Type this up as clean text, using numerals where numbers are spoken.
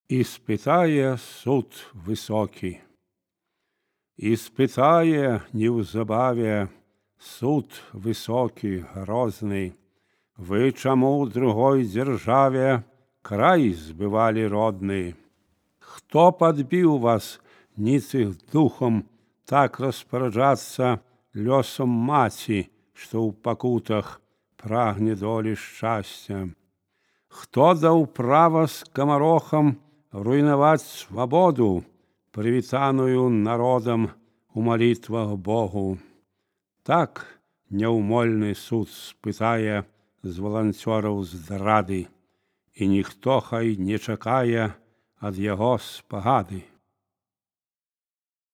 І спитає суд високий. І спитає неўзабаве суд высокі, грозны: вы чаму ў другой дзяржаве край збывалі родны? Хто падбіў вас, ніцых духом, так распараджацца лёсам маці, што ў пакутах прагне долі шчасця? Хто даў права скамарохам руйнаваць свабоду, прывітаную народам у малітвах Богу? Так няўмольны суд спытае з валанцёраў здрады, і ніхто хай не чакае ад яго спагады.